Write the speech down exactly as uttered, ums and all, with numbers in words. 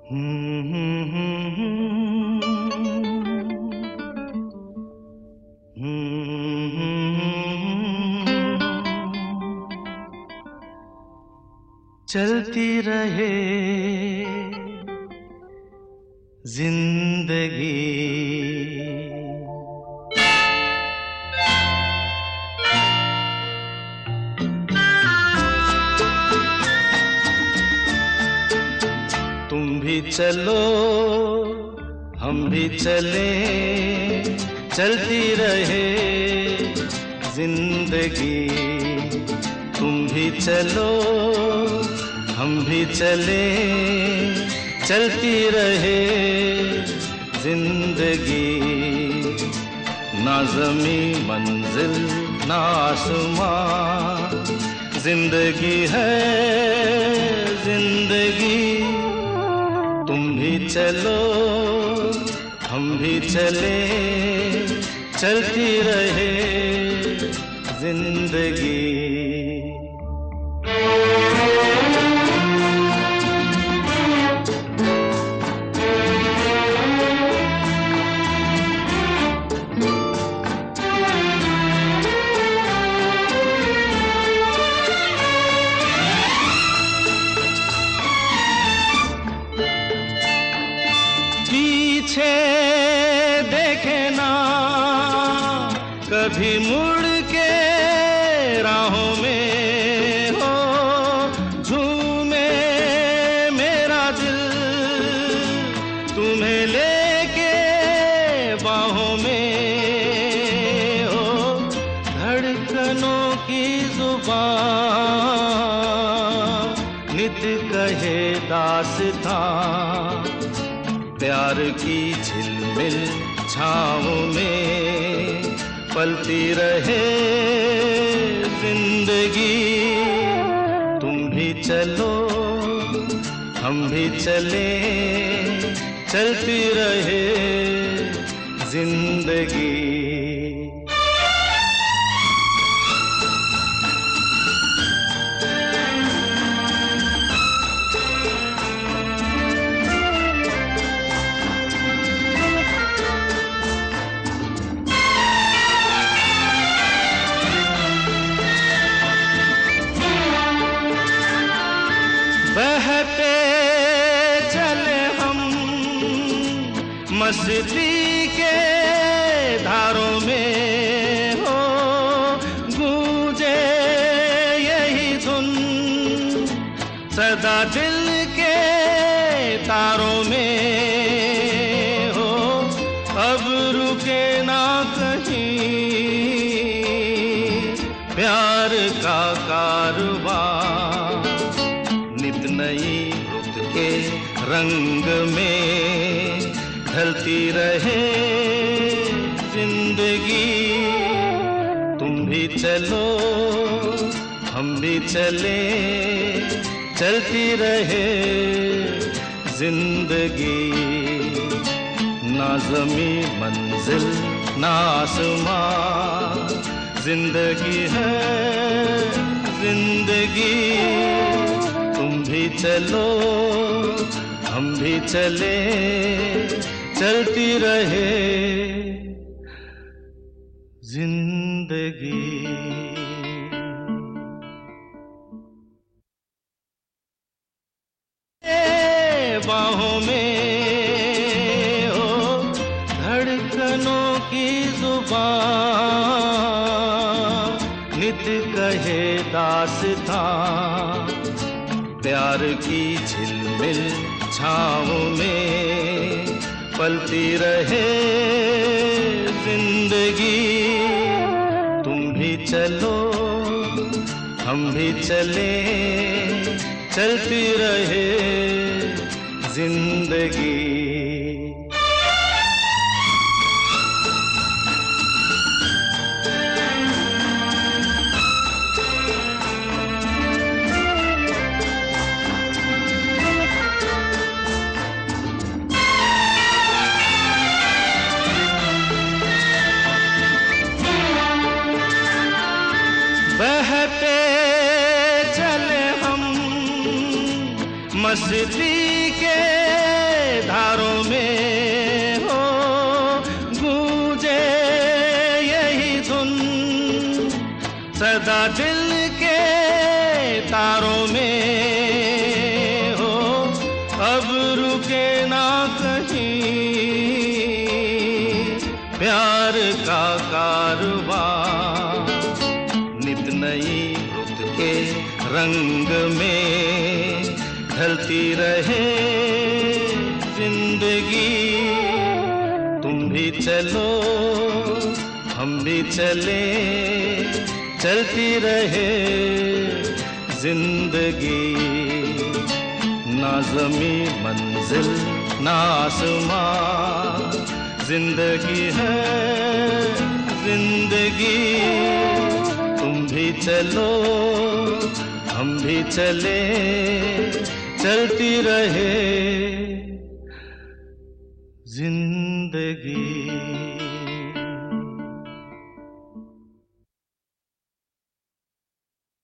चलती रहे जिंदगी, तुम भी चलो हम भी चले, चलती रहे जिंदगी। तुम भी चलो हम भी चले, चलती रहे जिंदगी। ना ज़मी मंजिल ना आसमां, जिंदगी है जिंदगी। तुम भी चलो हम भी चले, चलती रहे जिंदगी। पीछे देखे ना कभी मुड़ के राहों में, हो झूमे मेरा दिल तुम्हें लेके बाहों में, हो धड़कनों की जुबान नित कहे दास्तां। प्यार की झिलमिल छाँव में पलती रहे जिंदगी। तुम भी चलो हम भी चले, चलती रहे जिंदगी। बहते चले हम मस्ती के धारों में, हो गूंजे यही धुन सदा दिल के तारों में, हो अब रुके ना कहीं प्यार का कारवां। नई रुत के रंग में ढलती रहे जिंदगी। तुम भी चलो हम भी चले, चलती रहे जिंदगी। ना ज़मी मंजिल ना आसमां, जिंदगी है जिंदगी। तुम भी चलो हम भी चले, चलती रहे जिंदगी। बाहों में, हो धड़कनों की जुबान नित कहे दास्तां। प्यार की झिलमिल छाँव में पलती रहे जिंदगी। तुम भी चलो हम भी चले, चलती रहे जिंदगी। बहते चले हम मस्ती के धारों में हो गूंजे यही धुन, सदा दिल के तारों में हो अब रुके ना कहीं प्यार का कारवां। नित नई रुत के रंग में ढलती रहे जिंदगी, तुम भी चलो हम भी चले, चलती रहे जिंदगी। ना ज़मीं मंजिल ना आसमां, जिंदगी है जिंदगी। तुम भी चलो हम भी चले, चलती रहे जिंदगी।